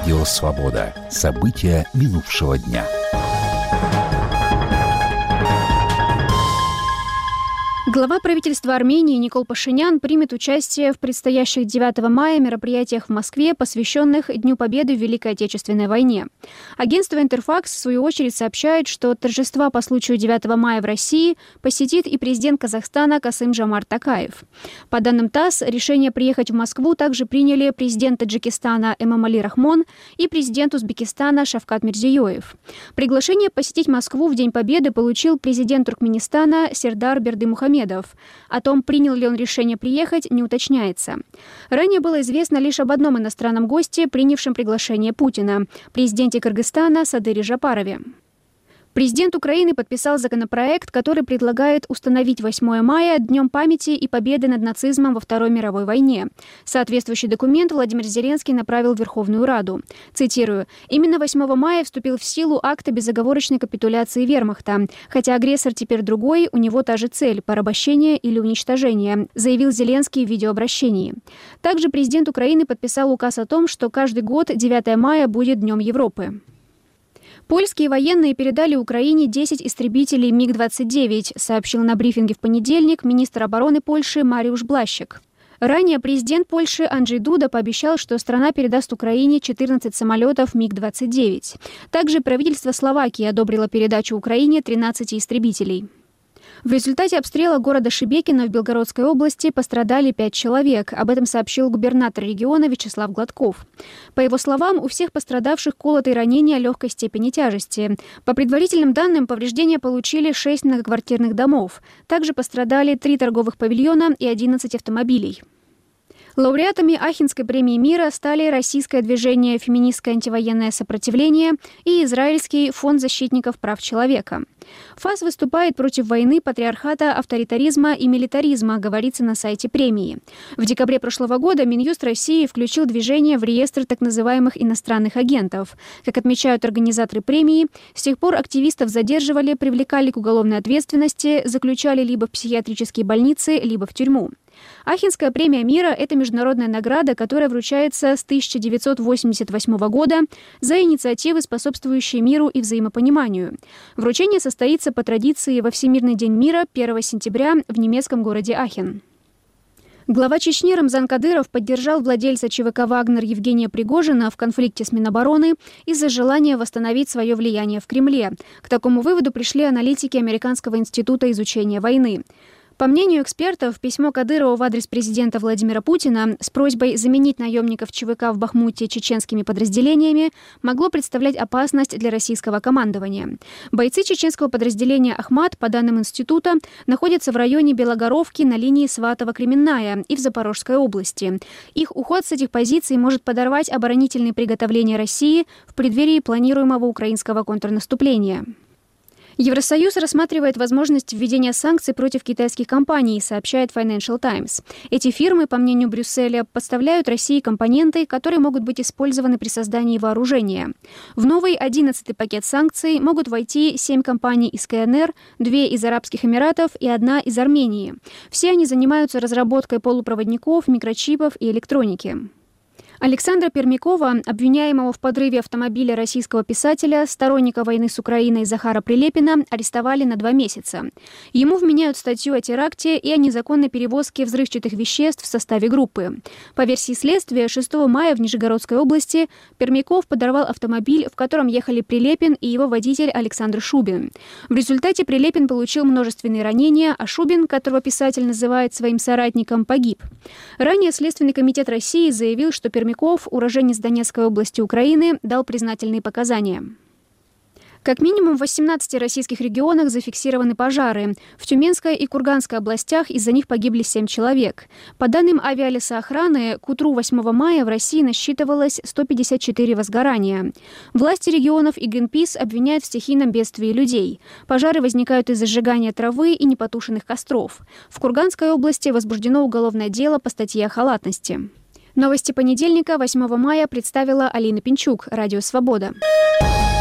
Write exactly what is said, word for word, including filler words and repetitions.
Радио «Свобода». События минувшего дня. Глава правительства Армении Никол Пашинян примет участие в предстоящих девятого мая мероприятиях в Москве, посвященных Дню Победы в Великой Отечественной войне. Агентство «Интерфакс» в свою очередь сообщает, что торжества по случаю девятого мая в России посетит и президент Казахстана Касым-Жомарт Токаев. По данным ТАСС, решение приехать в Москву также приняли президент Таджикистана Эмомали Рахмон и президент Узбекистана Шавкат Мирзиёев. Приглашение посетить Москву в День Победы получил президент Туркменистана Сердар Бердымухамедов. О том, принял ли он решение приехать, не уточняется. Ранее было известно лишь об одном иностранном госте, принявшем приглашение Путина – президенте Кыргызстана Садыре Жапарове. Президент Украины подписал законопроект, который предлагает установить восьмое мая Днем памяти и победы над нацизмом во Второй мировой войне. Соответствующий документ Владимир Зеленский направил в Верховную Раду. Цитирую: «Именно восьмого мая вступил в силу акт о безоговорочной капитуляции вермахта. Хотя агрессор теперь другой, у него та же цель – порабощение или уничтожение», заявил Зеленский в видеообращении. Также президент Украины подписал указ о том, что каждый год девятое мая будет Днем Европы. Польские военные передали Украине десять истребителей миг двадцать девять, сообщил на брифинге в понедельник министр обороны Польши Мариуш Блащек. Ранее президент Польши Анджей Дуда пообещал, что страна передаст Украине четырнадцать самолетов миг двадцать девять. Также правительство Словакии одобрило передачу Украине тринадцати истребителей. В результате обстрела города Шебекино в Белгородской области пострадали пять человек. Об этом сообщил губернатор региона Вячеслав Гладков. По его словам, у всех пострадавших колотые ранения легкой степени тяжести. По предварительным данным, повреждения получили шесть многоквартирных домов. Также пострадали три торговых павильона и одиннадцать автомобилей. Лауреатами Ахенской премии мира стали Российское движение «Феминистское антивоенное сопротивление» и Израильский фонд защитников прав человека. ФАС выступает против войны, патриархата, авторитаризма и милитаризма, говорится на сайте премии. В декабре прошлого года Минюст России включил движение в реестр так называемых иностранных агентов. Как отмечают организаторы премии, с тех пор активистов задерживали, привлекали к уголовной ответственности, заключали либо в психиатрические больницы, либо в тюрьму. Ахенская премия мира – это международная награда, которая вручается с тысяча девятьсот восемьдесят восьмого года за инициативы, способствующие миру и взаимопониманию. Вручение состоится по традиции во Всемирный день мира первого сентября в немецком городе Ахен. Глава Чечни Рамзан Кадыров поддержал владельца ЧВК «Вагнер» Евгения Пригожина в конфликте с Минобороны из-за желания восстановить свое влияние в Кремле. К такому выводу пришли аналитики Американского института изучения войны. По мнению экспертов, письмо Кадырова в адрес президента Владимира Путина с просьбой заменить наемников ЧВК в Бахмуте чеченскими подразделениями могло представлять опасность для российского командования. Бойцы чеченского подразделения «Ахмат», по данным института, находятся в районе Белогоровки на линии Сватово-Кременная и в Запорожской области. Их уход с этих позиций может подорвать оборонительные приготовления России в преддверии планируемого украинского контрнаступления. Евросоюз рассматривает возможность введения санкций против китайских компаний, сообщает Financial Times. Эти фирмы, по мнению Брюсселя, поставляют России компоненты, которые могут быть использованы при создании вооружения. В новый одиннадцатый пакет санкций могут войти семь компаний из КНР, две из Арабских Эмиратов и одна из Армении. Все они занимаются разработкой полупроводников, микрочипов и электроники. Александра Пермякова, обвиняемого в подрыве автомобиля российского писателя, сторонника войны с Украиной Захара Прилепина, арестовали на два месяца. Ему вменяют статью о теракте и о незаконной перевозке взрывчатых веществ в составе группы. По версии следствия, шестого мая в Нижегородской области Пермяков подорвал автомобиль, в котором ехали Прилепин и его водитель Александр Шубин. В результате Прилепин получил множественные ранения, а Шубин, которого писатель называет своим соратником, погиб. Ранее Следственный комитет России заявил, что Пермяков Пермяков, уроженец Донецкой области Украины, дал признательные показания. Как минимум в восемнадцати российских регионах зафиксированы пожары. В Тюменской и Курганской областях из-за них погибли семь человек. По данным авиалесоохраны, к утру восьмого мая в России насчитывалось сто пятьдесят четыре возгорания. Власти регионов и Greenpeace обвиняют в стихийном бедствии людей. Пожары возникают из-за сжигания травы и непотушенных костров. В Курганской области возбуждено уголовное дело по статье о халатности. Новости понедельника, восьмого мая, представила Алина Пинчук, Радио «Свобода».